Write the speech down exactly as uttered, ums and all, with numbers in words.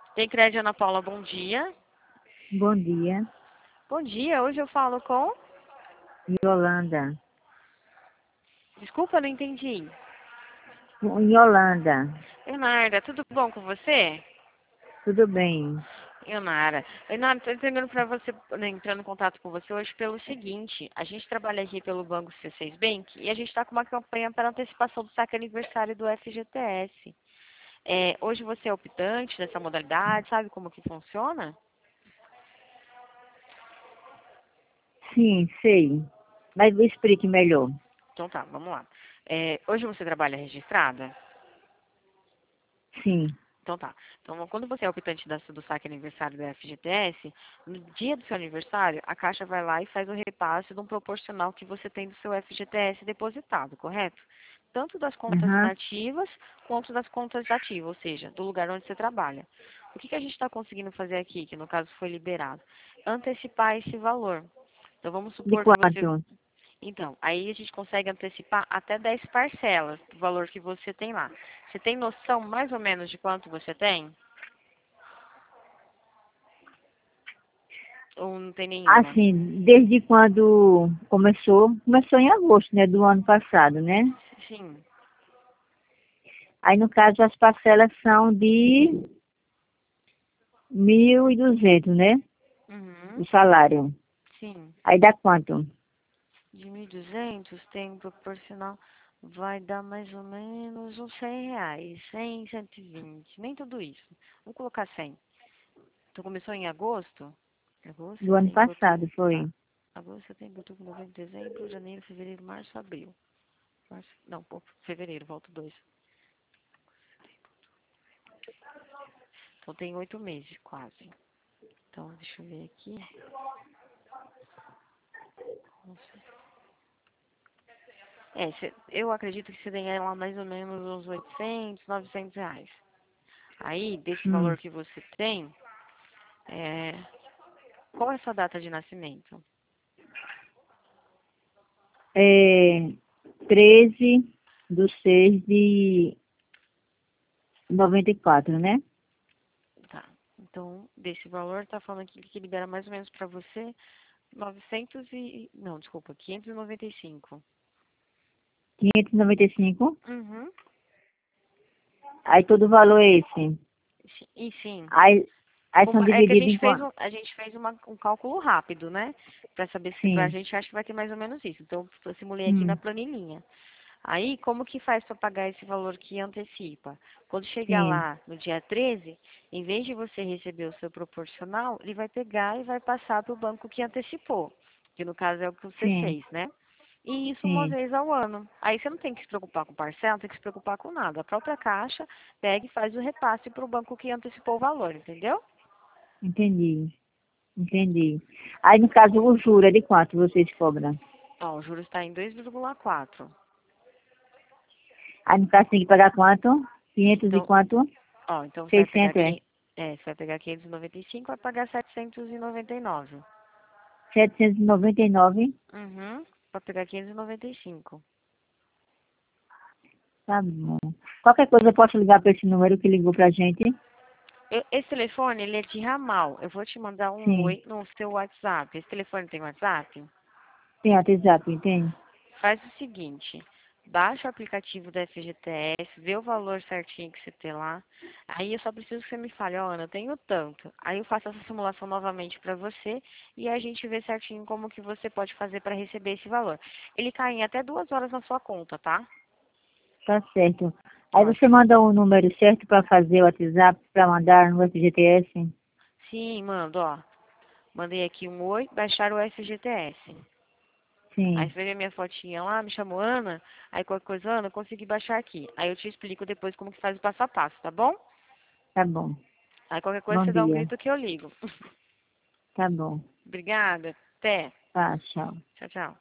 Tem crédito, Ana Paula, bom dia. Bom dia, Bom dia, hoje eu falo com... Yolanda. Desculpa, eu não entendi. Com Yolanda, Leonarda, tudo bom com você? tudo bem? Leonara, Leonara, estou entendendo para você, né, entrando em contato com você hoje pelo seguinte, a gente trabalha aqui pelo Banco C seis Bank e a gente está com uma campanha para antecipação do saque aniversário do F G T S. É, hoje você é optante dessa modalidade, sabe como que funciona? Sim, sei. Mas me explique melhor. Então tá, vamos lá. É, hoje você trabalha registrada? Sim. Então tá. Então, quando você é optante da, do saque aniversário do F G T S, no dia do seu aniversário, a Caixa vai lá e faz o repasse de um proporcional que você tem do seu F G T S depositado, correto? Tanto das contas Aham. inativas quanto das contas ativas, ou seja, do lugar onde você trabalha. O que, que a gente está conseguindo fazer aqui, que no caso foi liberado? Antecipar esse valor. Então, vamos De supor que você... quanto? Então, aí a gente consegue antecipar até dez parcelas do valor que você tem lá. Você tem noção mais ou menos de quanto você tem? Ou não tem nenhuma? Assim, desde quando começou? Começou em agosto, né, do ano passado, né? Sim. Aí, no caso, as parcelas são de mil e duzentos, né? O Uhum. salário. Sim. Aí dá quanto? De mil e duzentos tem um proporcional, vai dar mais ou menos uns cem reais. cem, cento e vinte. Nem tudo isso. Vamos colocar cem. Então começou em agosto? Agosto, Do ano setembro, outubro. passado, Tá. foi. Agosto, setembro, outubro, novembro, dezembro, janeiro, fevereiro, março, abril. Março, não, pô, fevereiro, volta dois. Então tem oito meses, quase. Então, deixa eu ver aqui. É, cê- eu acredito que você ganha lá mais ou menos uns oitocentos, novecentos reais. Aí, desse Hum. valor que você tem, é, qual é a sua data de nascimento? É treze do seis de noventa e quatro, né? Tá. Então, desse valor, tá falando aqui que libera mais ou menos pra você novecentos e... Não, desculpa, quinhentos e noventa e cinco. quinhentos e noventa e cinco. Uhum. Aí todo o valor é esse. E sim, Aí, aí são como- é que a divididos gente em fez quanto? um, a gente fez uma- um cálculo rápido, né? Pra saber se a Sim. gente acha que vai ter mais ou menos isso. Então, eu simulei aqui na Hum, planilhinha. Aí, como que faz para pagar esse valor que antecipa? Quando chegar sim, lá no dia treze, em vez de você receber o seu proporcional, ele vai pegar e vai passar para o banco que antecipou, que no caso é o que você sim, fez, né? E isso uma sim. vez ao ano. Aí você não tem que se preocupar com parcela, não tem que se preocupar com nada. A própria Caixa pega e faz o repasse para o banco que antecipou o valor, entendeu? Entendi, entendi. Aí no caso o juro é de quanto vocês cobram? Ó, o juros está em dois vírgula quatro. Aí no caso tem que pagar quanto? Quinhentos e Então, quanto? ó, então você vai pegar Seiscentos é? aqui, é, você vai pegar quinhentos e noventa e cinco e vai pagar setecentos e noventa e nove. Setecentos e noventa e nove. Uhum. Pra pegar quinhentos e noventa e cinco. Tá bom. Qualquer coisa eu posso ligar para esse número que ligou pra gente? Eu- Esse telefone, ele é de ramal. Eu vou te mandar um Sim. oi no seu WhatsApp. Esse telefone tem WhatsApp? Tem WhatsApp, tem? Faz o seguinte. Baixa o aplicativo da F G T S, vê o valor certinho que você tem lá. Aí eu só preciso que você me fale, ó, Ana, eu tenho tanto. Aí eu faço essa simulação novamente pra você e a gente vê certinho como que você pode fazer pra receber esse valor. Ele cai em até duas horas na sua conta, tá? Tá certo. Aí você Ótimo. manda o número certo para fazer o WhatsApp para mandar no F G T S? Sim, mando, ó. Mandei aqui um oi, baixar o F G T S. Aí Sim, você vê a minha fotinha lá, me chamou Ana, aí qualquer coisa, Ana, eu consegui baixar aqui. Aí eu te explico depois como que faz o passo a passo, tá bom? tá bom. Aí qualquer coisa Bom você dá um dia. grito que eu ligo. Tá bom. Obrigada. Até. Tá, tchau. Tchau, tchau.